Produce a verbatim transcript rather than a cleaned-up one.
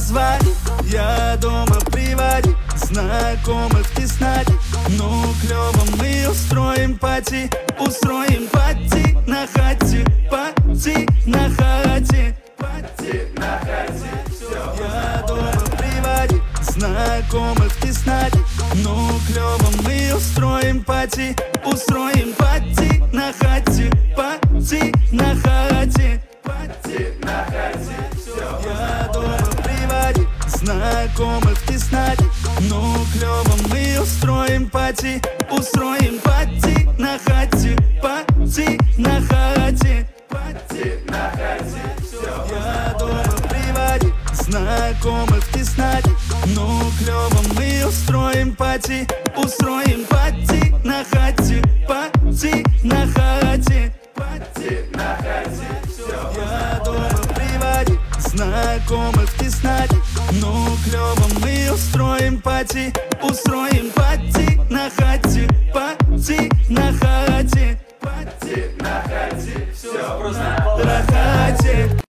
позвали, я дома приводи знакомых не знать. Ну клёво мы устроим пати, устроим пати на хате, пати на хате, пати на хате. Я дома приводи знакомых не знать. Ну клёво мы устроим пати, устроим пати на хате, пати на хате, пати на хате. Я дома приводи знакомых не знать. Ну клёво мы устроим пати, устроим пати на хате, пати на хате, пати на хате. Я дома приводи знакомых не знать. Ну клёво мы устроим пати, устроим пати на хате, пати на хате, пати на хате. Я дома приводи знакомых не знать. Ну клёво мы устроим пати, устроим пати на хате, пати на хате, пати на хате. Все просто на хате.